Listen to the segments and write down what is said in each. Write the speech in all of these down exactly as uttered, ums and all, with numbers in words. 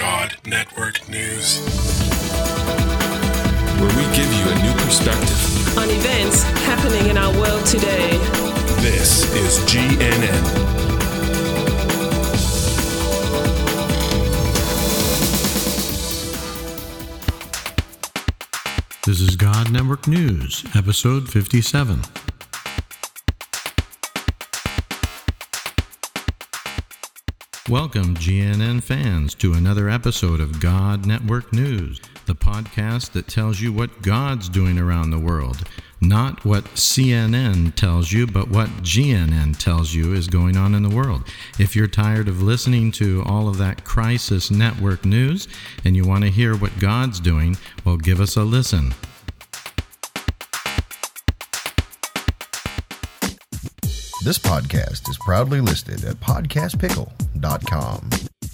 God Network News, where we give you a new perspective on events happening in our world today. This is G N N. This is God Network News, episode fifty-seven. Welcome, G N N fans, to another episode of God Network News, the podcast that tells you what God's doing around the world. Not what C N N tells you, but what G N N tells you is going on in the world. If you're tired of listening to all of that crisis network news and you want to hear what God's doing, well, give us a listen. This podcast is proudly listed at podcast pickle dot com.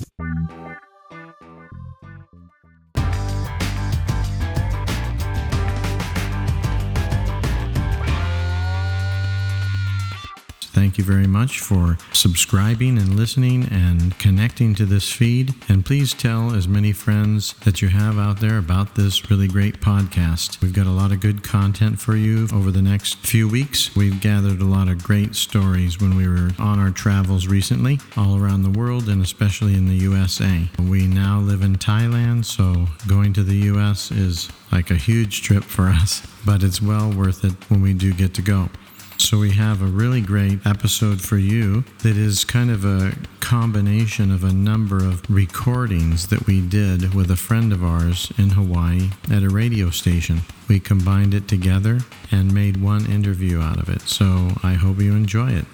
Thank you very much for subscribing and listening and connecting to this feed. And please tell as many friends that you have out there about this really great podcast. We've got a lot of good content for you over the next few weeks. We've gathered a lot of great stories when we were on our travels recently, all around the world and especially in the U S A. We now live in Thailand, so going to the U S is like a huge trip for us, but it's well worth it when we do get to go. So we have a really great episode for you that is kind of a combination of a number of recordings that we did with a friend of ours in Hawaii at a radio station. We combined it together and made one interview out of it. So I hope you enjoy it.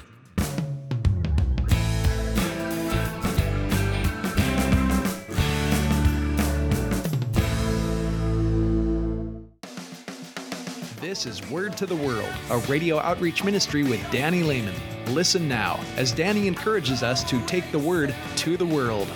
This is Word to the World, a radio outreach ministry with Danny Lehman. Listen now as Danny encourages us to take the Word to the world.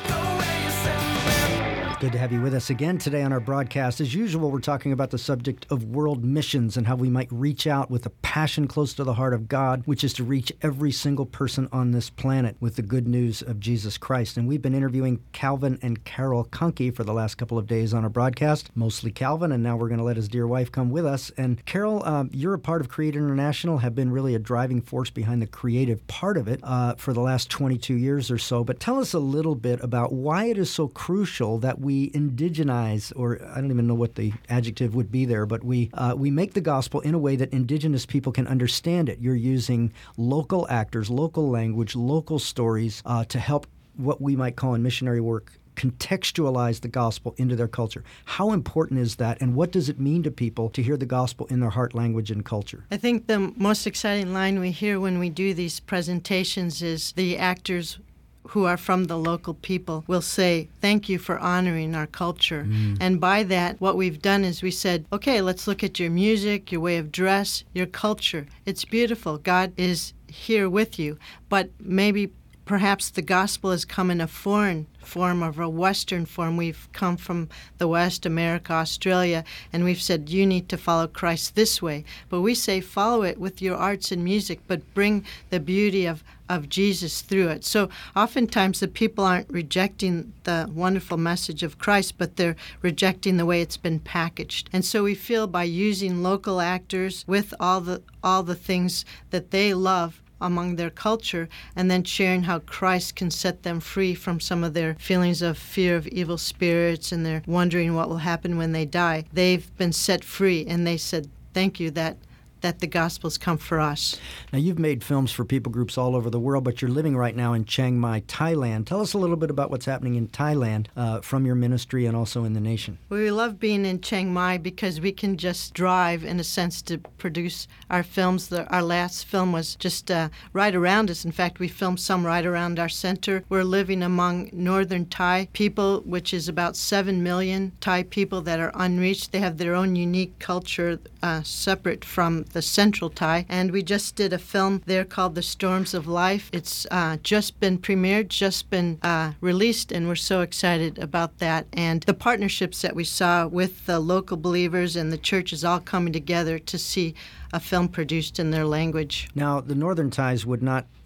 Good to have you with us again today on our broadcast. As usual, we're talking about the subject of world missions and how we might reach out with a passion close to the heart of God, which is to reach every single person on this planet with the good news of Jesus Christ. And we've been interviewing Calvin and Carol Conkey for the last couple of days on our broadcast, mostly Calvin, and now we're going to let his dear wife come with us. And Carol, um, you're a part of Create International, have been really a driving force behind the creative part of it uh, for the last twenty-two years or so. But tell us a little bit about why it is so crucial that we we indigenize, or I don't even know what the adjective would be there, but we uh, we make the gospel in a way that indigenous people can understand it. You're using local actors, local language, local stories uh, to help what we might call in missionary work contextualize the gospel into their culture. How important is that, and what does it mean to people to hear the gospel in their heart, language, and culture? I think the most exciting line we hear when we do these presentations is the actors who are from the local people will say, thank you for honoring our culture. Mm. And by that, what we've done is we said, okay, let's look at your music, your way of dress, your culture. It's beautiful. God is here with you. But maybe perhaps the gospel has come in a foreign form or a Western form. We've come from the West, America, Australia, and we've said, you need to follow Christ this way. But we say, follow it with your arts and music, but bring the beauty of, of Jesus through it. So oftentimes the people aren't rejecting the wonderful message of Christ, but they're rejecting the way it's been packaged. And so we feel by using local actors with all the all the things that they love among their culture, and then sharing how Christ can set them free from some of their feelings of fear of evil spirits, and they're wondering what will happen when they die. They've been set free, and they said, thank you that that the gospel's come for us. Now, you've made films for people groups all over the world, but you're living right now in Chiang Mai, Thailand. Tell us a little bit about what's happening in Thailand uh, from your ministry and also in the nation. Well, we love being in Chiang Mai because we can just drive, in a sense, to produce our films. The, our last film was just uh, right around us. In fact, we filmed some right around our center. We're living among northern Thai people, which is about seven million Thai people that are unreached. They have their own unique culture uh, separate from the Central Thai, and we just did a film there called The Storms of Life. It's uh, just been premiered, just been uh, released, and we're so excited about that. And the partnerships that we saw with the local believers and the churches all coming together to see a film produced in their language. Now, the Northern Thais would not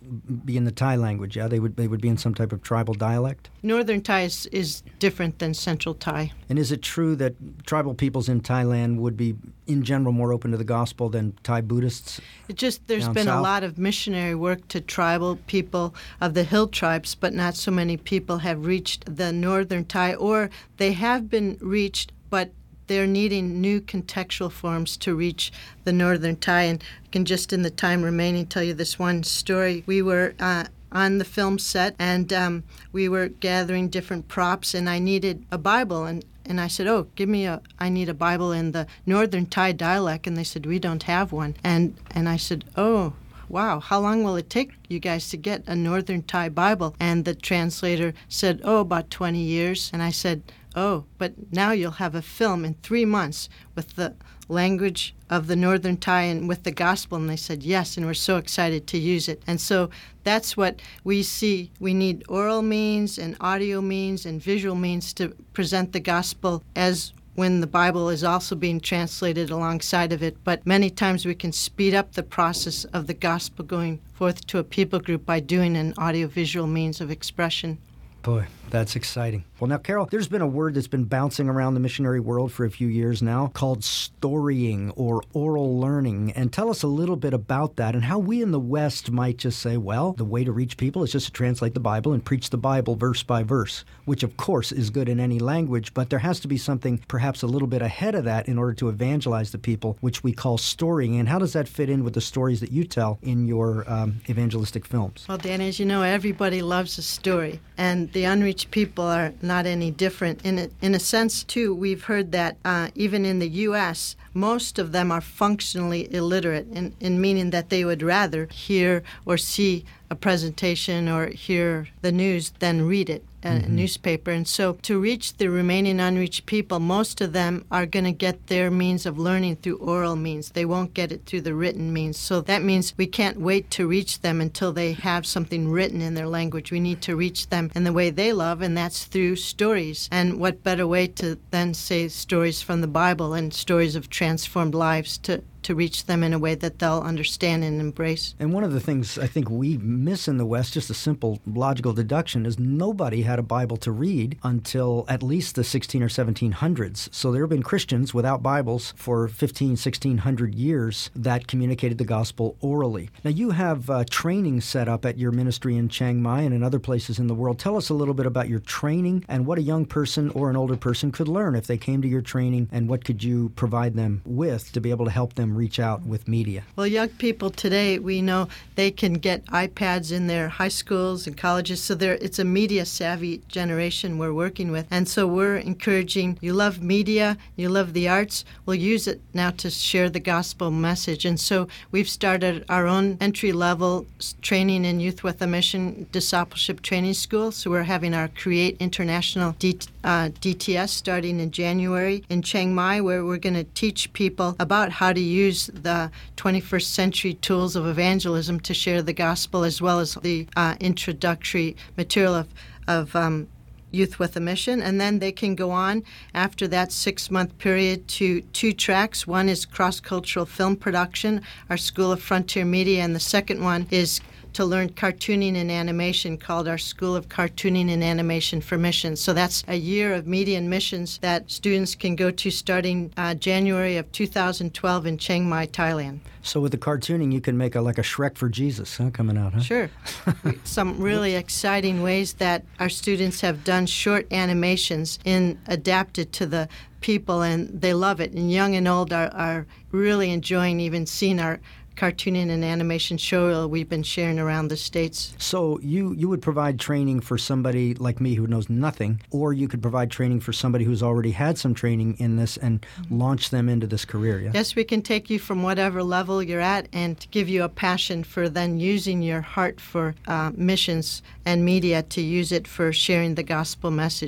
be in the Thai language, yeah? They would they would be in some type of tribal dialect? Northern Thai is, is different than Central Thai. And is it true that tribal peoples in Thailand would be, in general, more open to the gospel than Thai Buddhists? It just There's down been south? a lot of missionary work to tribal people of the hill tribes, but not so many people have reached the Northern Thai, or they have been reached, but they're needing new contextual forms to reach the Northern Thai. And I can just, in the time remaining, tell you this one story. We were uh, on the film set, and um, we were gathering different props, and I needed a Bible. And, and I said, oh, give me a, I need a Bible in the Northern Thai dialect. And they said, we don't have one. And, and I said, oh, wow, how long will it take you guys to get a Northern Thai Bible? And the translator said, oh, about twenty years. And I said, oh, but now you'll have a film in three months with the language of the Northern Thai and with the gospel. And they said yes, and we're so excited to use it. And so that's what we see. We need oral means and audio means and visual means to present the gospel as when the Bible is also being translated alongside of it. But many times we can speed up the process of the gospel going forth to a people group by doing an audio-visual means of expression. Boy, that's exciting. Well, now, Carol, there's been a word that's been bouncing around the missionary world for a few years now called storying or oral learning. And tell us a little bit about that and how we in the West might just say, well, the way to reach people is just to translate the Bible and preach the Bible verse by verse, which, of course, is good in any language. But there has to be something perhaps a little bit ahead of that in order to evangelize the people, which we call storying. And how does that fit in with the stories that you tell in your um, evangelistic films? Well, Dan, as you know, everybody loves a story. And the unreached people are not any different. In a, in a sense, too, we've heard that uh, even in the U S, most of them are functionally illiterate, in, in meaning that they would rather hear or see a presentation or hear the news than read it, a mm-hmm. newspaper. And so to reach the remaining unreached people, most of them are going to get their means of learning through oral means. They won't get it through the written means. So that means we can't wait to reach them until they have something written in their language. We need to reach them in the way they love, and that's through stories. And what better way to then say stories from the Bible and stories of transformed lives to to reach them in a way that they'll understand and embrace. And one of the things I think we miss in the West, just a simple logical deduction, is nobody had a Bible to read until at least the sixteen or seventeen hundreds. So there have been Christians without Bibles for fifteen, sixteen hundred years that communicated the gospel orally. Now you have uh, training set up at your ministry in Chiang Mai and in other places in the world. Tell us a little bit about your training and what a young person or an older person could learn if they came to your training, and what could you provide them with to be able to help them reach out with media? Well, young people today, we know they can get iPads in their high schools and colleges, so it's a media-savvy generation we're working with. And so we're encouraging, you love media, you love the arts, we'll use it now to share the gospel message. And so we've started our own entry-level training in Youth with a Mission Discipleship Training School. So we're having our Create International D, uh, D T S starting in January in Chiang Mai, where we're going to teach people about how to use the twenty-first century tools of evangelism to share the gospel, as well as the uh, introductory material of, of um, Youth with a Mission. And then they can go on after that six-month period to two tracks. One is cross-cultural film production, our School of Frontier Media, and the second one is to learn cartooning and animation, called our School of Cartooning and Animation for Missions. So that's a year of media and missions that students can go to starting uh, January of two thousand twelve in Chiang Mai, Thailand. So with the cartooning, you can make a, like a Shrek for Jesus huh, coming out, huh? Sure. Some really exciting ways that our students have done short animations in adapted to the people, and they love it. And young and old are, are really enjoying even seeing our cartooning and animation show we've been sharing around the States. So you, you would provide training for somebody like me who knows nothing, or you could provide training for somebody who's already had some training in this and mm-hmm. launch them into this career, yeah? Yes, we can take you from whatever level you're at and give you a passion for then using your heart for uh, missions and media to use it for sharing the gospel message.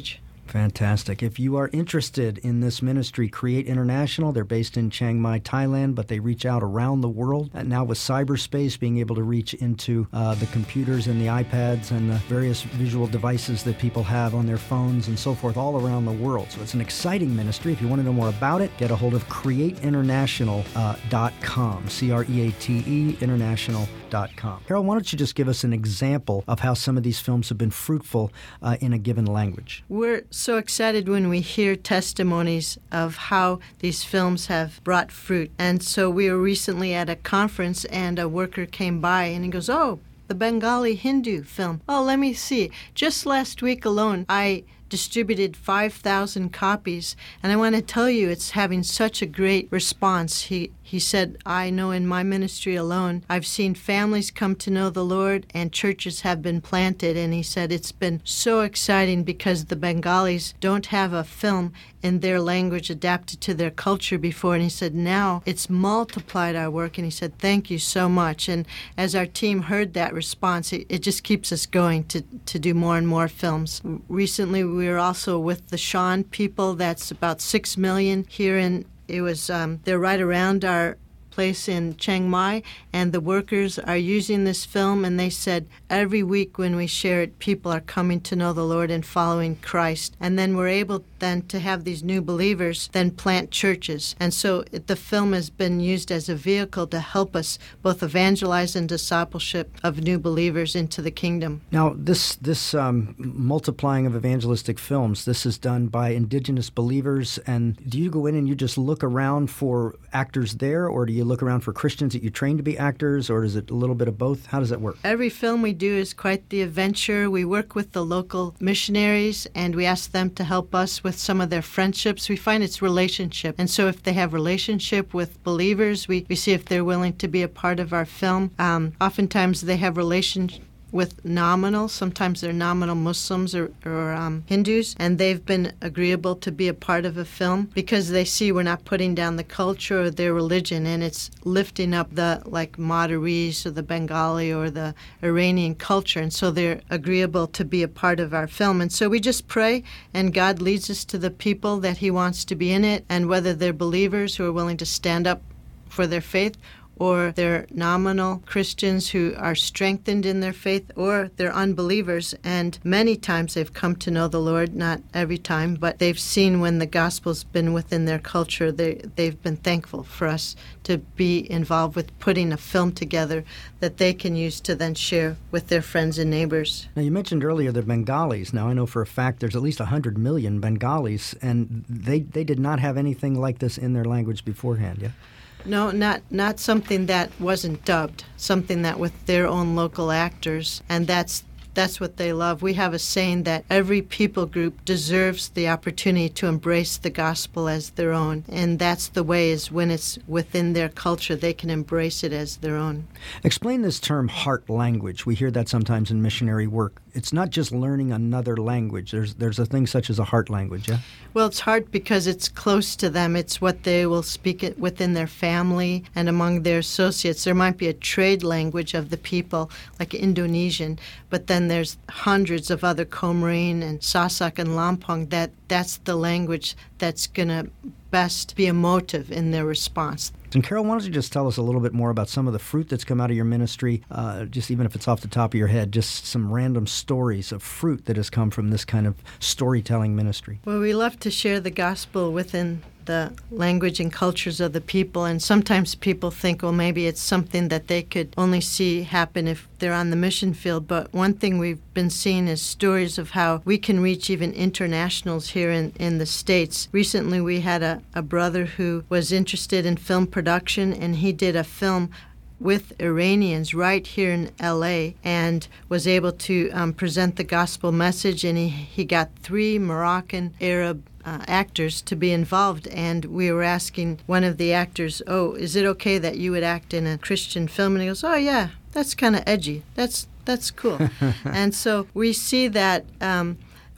Fantastic. If you are interested in this ministry, Create International, they're based in Chiang Mai, Thailand, but they reach out around the world. And now with cyberspace, being able to reach into uh, the computers and the iPads and the various visual devices that people have on their phones and so forth all around the world. So it's an exciting ministry. If you want to know more about it, get a hold of create international dot com, C R E A T E international dot com. Carol, why don't you just give us an example of how some of these films have been fruitful uh, in a given language? We're so excited when we hear testimonies of how these films have brought fruit. And so we were recently at a conference and a worker came by and he goes, oh, the Bengali Hindu film. Oh, let me see. Just last week alone, I distributed five thousand copies, and I want to tell you it's having such a great response. He he said, I know in my ministry alone, I've seen families come to know the Lord and churches have been planted, and he said it's been so exciting because the Bengalis don't have a film in their language adapted to their culture before, and he said now it's multiplied our work, and he said thank you so much. And as our team heard that response, it, it just keeps us going to, to do more and more films. Recently we were also with the Shan people. That's about six million here in, it was, um, they're right around our place in Chiang Mai, and the workers are using this film, and they said every week when we share it, people are coming to know the Lord and following Christ. And then we're able then to have these new believers then plant churches. And so it, the film has been used as a vehicle to help us both evangelize and discipleship of new believers into the kingdom. Now, this this um, multiplying of evangelistic films, this is done by indigenous believers, and do you go in and you just look around for actors there, or do you look around for Christians that you train to be actors, or is it a little bit of both? How does that work? Every film we do is quite the adventure. We work with the local missionaries, and we ask them to help us with some of their friendships. We find it's relationship. And so if they have relationship with believers, we, we see if they're willing to be a part of our film. Um, oftentimes they have relationship with nominal. Sometimes they're nominal Muslims or, or um, Hindus, and they've been agreeable to be a part of a film because they see we're not putting down the culture or their religion, and it's lifting up the like Madaris or the Bengali or the Iranian culture, and so they're agreeable to be a part of our film. And so we just pray, and God leads us to the people that He wants to be in it, and whether they're believers who are willing to stand up for their faith, or they're nominal Christians who are strengthened in their faith, or they're unbelievers. And many times they've come to know the Lord, not every time, but they've seen when the gospel's been within their culture, they, they've been thankful for us to be involved with putting a film together that they can use to then share with their friends and neighbors. Now, you mentioned earlier the Bengalis. Now, I know for a fact there's at least one hundred million Bengalis, and they, they did not have anything like this in their language beforehand, yeah? No, not not something that wasn't dubbed, something that with their own local actors, and that's that's what they love. We have a saying that every people group deserves the opportunity to embrace the gospel as their own, and that's the way is when it's within their culture, they can embrace it as their own. Explain this term heart language. We hear that sometimes in missionary work. It's not just learning another language. There's there's a thing such as a heart language, yeah? Well, it's heart because it's close to them. It's what they will speak it within their family and among their associates. There might be a trade language of the people, like Indonesian, but then there's hundreds of other Comorin and Sasak and Lampong that that's the language that's going to best be emotive in their response. And Carol, why don't you just tell us a little bit more about some of the fruit that's come out of your ministry, uh, just even if it's off the top of your head, just some random stories of fruit that has come from this kind of storytelling ministry. Well, we love to share the gospel within the language and cultures of the people, and sometimes people think, well, maybe it's something that they could only see happen if they're on the mission field, but one thing we've been seeing is stories of how we can reach even internationals here in, in the States. Recently we had a, a brother who was interested in film production, and he did a film with Iranians right here in L A and was able to um, present the gospel message, and he, he got three Moroccan Arab Uh, actors to be involved, and we were asking one of the actors, oh, is it okay that you would act in a Christian film? And he goes, oh yeah, that's kind of edgy. That's that's cool. And so we see that um,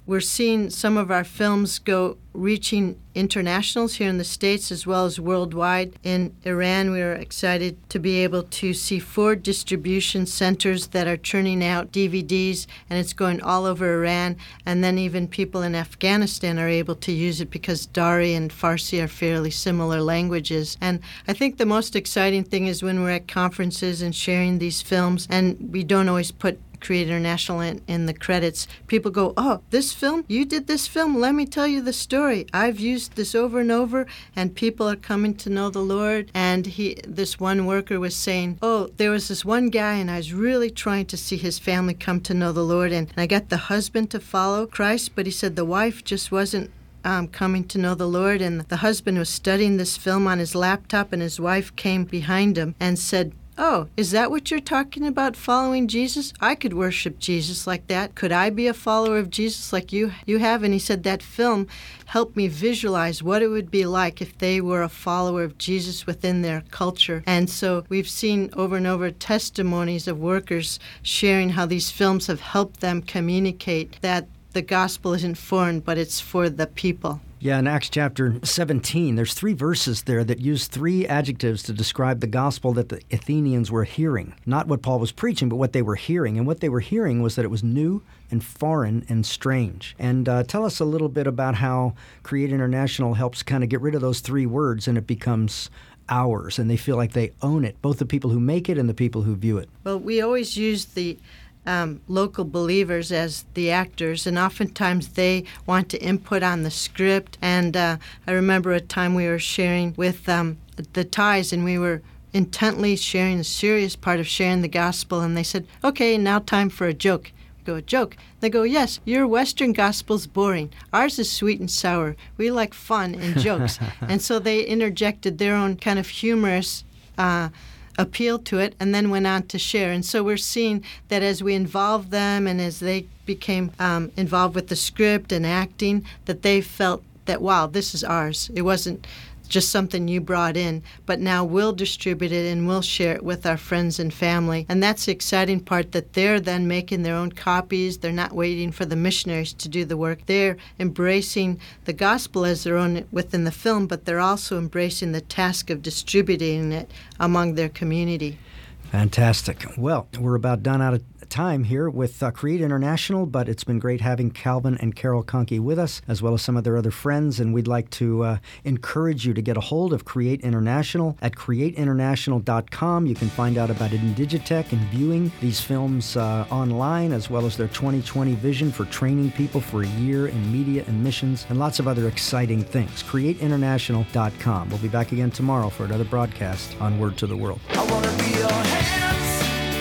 we're seeing some of our films go reaching internationals here in the States as well as worldwide. In Iran, we are excited to be able to see four distribution centers that are churning out D V Ds, and it's going all over Iran. And then even people in Afghanistan are able to use it because Dari and Farsi are fairly similar languages. And I think the most exciting thing is when we're at conferences and sharing these films, and we don't always put Create International in, in the credits, people go, oh, this film? You did this film? Let me tell you the story. I've used this over and over, and people are coming to know the Lord. And he, this one worker was saying, oh, there was this one guy, and I was really trying to see his family come to know the Lord, and, and I got the husband to follow Christ, but he said the wife just wasn't Um, coming to know the Lord, and the husband was studying this film on his laptop, and his wife came behind him and said, oh, is that what you're talking about, following Jesus? I could worship Jesus like that. Could I be a follower of Jesus like you you have? And he said that film helped me visualize what it would be like if they were a follower of Jesus within their culture. And so we've seen over and over testimonies of workers sharing how these films have helped them communicate that the gospel isn't foreign, but it's for the people. Yeah, in Acts chapter seventeen, there's three verses there that use three adjectives to describe the gospel that the Athenians were hearing. Not what Paul was preaching, but what they were hearing. And what they were hearing was that it was new and foreign and strange. And uh, tell us a little bit about how Create International helps kind of get rid of those three words and it becomes ours, and they feel like they own it, both the people who make it and the people who view it. Well, we always use the Um, local believers as the actors, and oftentimes they want to input on the script. And uh, I remember a time we were sharing with um, the Thais, and we were intently sharing the serious part of sharing the gospel, and they said, okay, now time for a joke. We go, a joke? They go, yes, your Western gospel's boring. Ours is sweet and sour. We like fun and jokes. And so they interjected their own kind of humorous uh appeal to it, and then went on to share. And so we're seeing that as we involve them and as they became um, involved with the script and acting, that they felt that, wow, this is ours. It wasn't just something you brought in, but now we'll distribute it and we'll share it with our friends and family. And that's the exciting part, that they're then making their own copies. They're not waiting for the missionaries to do the work. They're embracing the gospel as their own within the film, but they're also embracing the task of distributing it among their community. Fantastic. Well, we're about done out of time here with uh, Create International, but it's been great having Calvin and Carol Conkey with us, as well as some of their other friends, and we'd like to uh, encourage you to get a hold of Create International at create international dot com. You can find out about Indigitech and viewing these films uh, online, as well as their twenty twenty vision for training people for a year in media and missions, and lots of other exciting things. create international dot com. We'll be back again tomorrow for another broadcast on Word to the World. I wanna be your hands,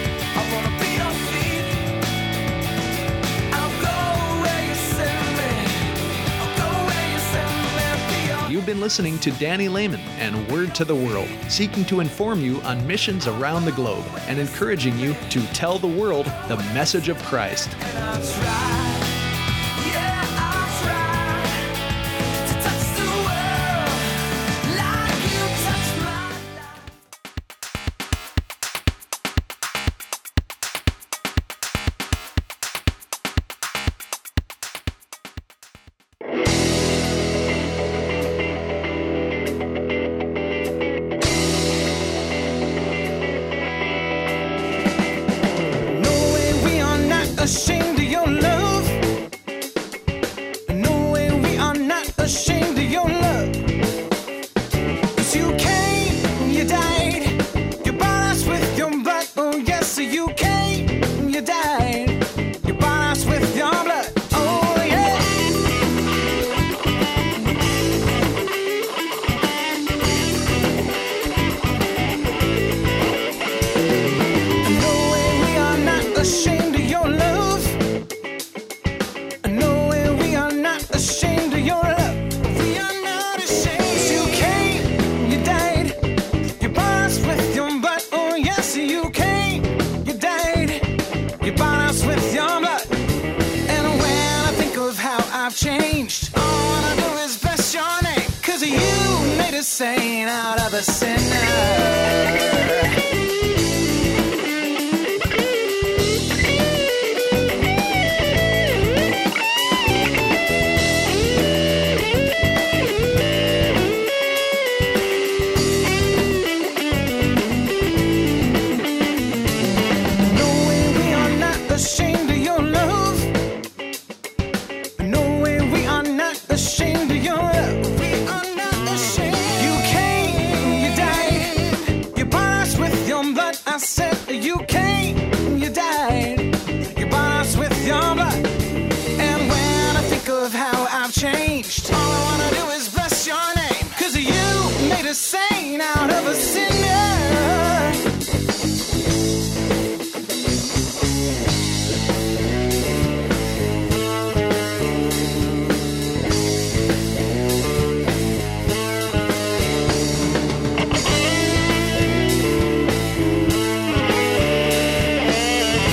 I wanna be your feet. I'll go where you send me, I'll go where you send me. Be your... You've been listening to Danny Lehman and Word to the World, seeking to inform you on missions around the globe and encouraging you to tell the world the message of Christ. And I'll try, yeah, I'll try to touch the world like you touch my life. No way we are not ashamed of your love. No way we are not ashamed of your love. 'Cause you came, you died, you bought us with your blood. Oh yes, you came, you died, you bought us with your blood. Oh yeah. No way we are not ashamed of your love. No way we are not ashamed of your love. We are not ashamed. You came, you died, you bought us with your blood. Oh yes, you came, you died, you bought us with your blood. And when I think of how I've changed, all I do is bless your name. 'Cause you made a saint out of a sinner. changed. All I wanna do is bless your name, 'cause you made a saint out of a sinner.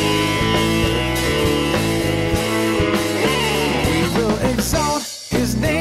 His name.